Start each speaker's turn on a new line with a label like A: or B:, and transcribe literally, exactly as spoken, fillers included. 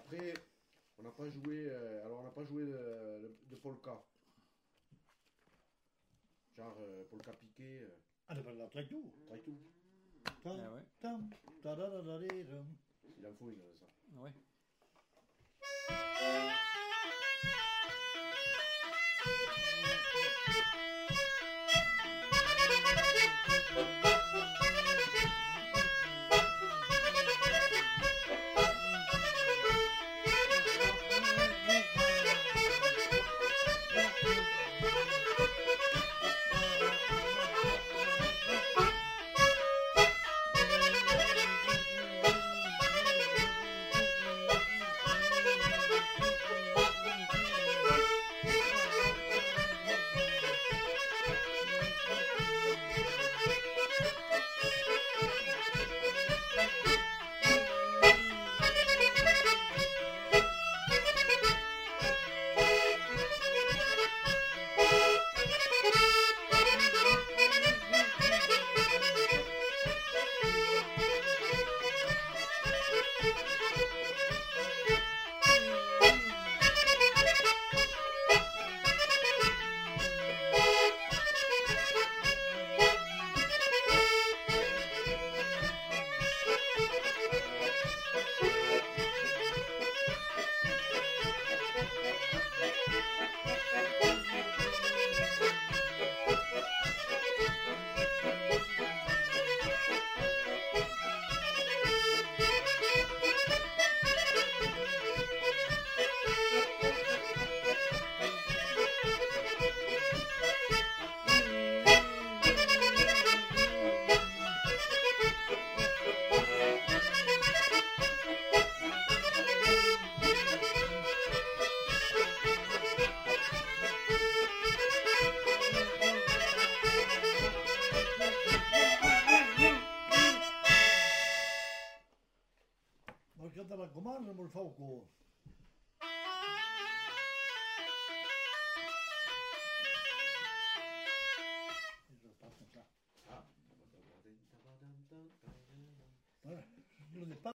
A: après, on n'a pas joué. Euh, alors, on n'a pas joué de, de, de polka. Genre euh, polka piqué. Euh.
B: Ah, c'est pas la traite tout.
A: Traite tout.
B: Tam,
C: Ah ouais.
B: tam, tadadadadadam.
A: Il en faut une de ça.
C: Ouais.
B: Ma canta la comanda, non fa un co'.